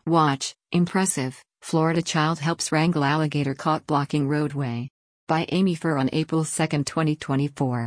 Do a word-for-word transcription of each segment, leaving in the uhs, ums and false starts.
Watch, impressive, Florida child helps wrangle alligator caught blocking roadway. By Amy Furr on April second, twenty twenty-four.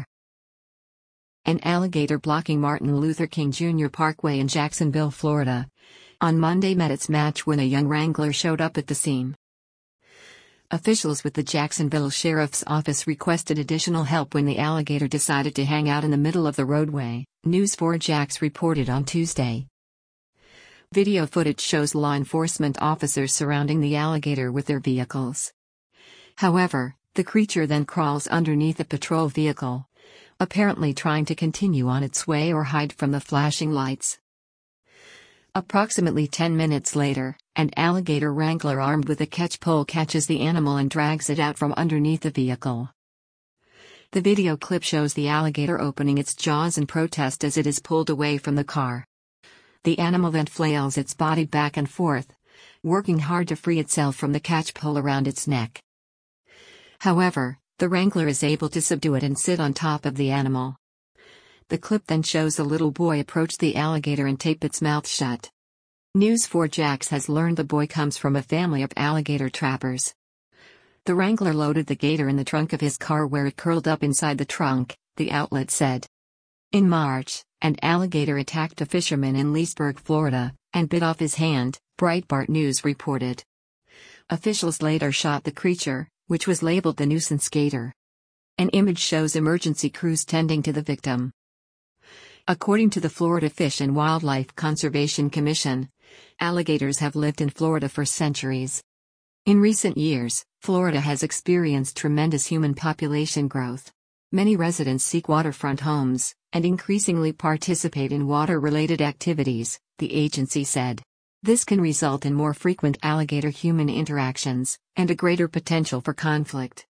An alligator blocking Martin Luther King Junior Parkway in Jacksonville, Florida, on Monday met its match when a young wrangler showed up at the scene. Officials with the Jacksonville Sheriff's Office requested additional help when the alligator decided to hang out in the middle of the roadway, News four Jax reported on Tuesday. Video footage shows law enforcement officers surrounding the alligator with their vehicles. However, the creature then crawls underneath a patrol vehicle, apparently trying to continue on its way or hide from the flashing lights. Approximately ten minutes later, an alligator wrangler armed with a catch pole catches the animal and drags it out from underneath the vehicle. The video clip shows the alligator opening its jaws in protest as it is pulled away from the car. The animal then flails its body back and forth, working hard to free itself from the catch pole around its neck. However, the wrangler is able to subdue it and sit on top of the animal. The clip then shows a little boy approach the alligator and tape its mouth shut. News four Jax has learned the boy comes from a family of alligator trappers. The wrangler loaded the gator in the trunk of his car where it curled up inside the trunk, the outlet said. In March, an alligator attacked a fisherman in Leesburg, Florida, and bit off his hand, Breitbart News reported. Officials later shot the creature, which was labeled the nuisance gator. An image shows emergency crews tending to the victim. According to the Florida Fish and Wildlife Conservation Commission, alligators have lived in Florida for centuries. In recent years, Florida has experienced tremendous human population growth. Many residents seek waterfront homes, and increasingly participate in water-related activities, the agency said. This can result in more frequent alligator-human interactions, and a greater potential for conflict.